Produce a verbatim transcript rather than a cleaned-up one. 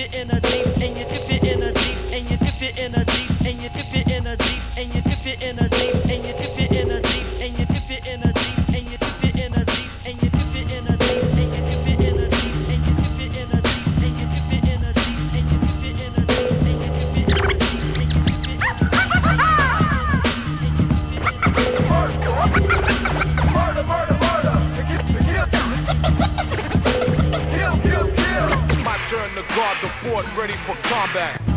it in a Jeep, and you dip it in a Jeep, and you dip it in a Jeep, and you dip it in a Jeep, and you dip it in a Jeep, and you dip it in a Jeep, and you dip it in a Jeep, and you dip it in a Jeep, and you dip it in a Jeep, and you dip it in a Jeep, and you dip it in a Jeep, and you dip it in a Jeep, and you dip it in a Jeep, and you dip it in a Jeep, and you dip it in a Jeep, and you dip it in a Jeep, Murder, murder, murder. Kill, kill, kill, kill. My turn to guard the fort, ready for combat.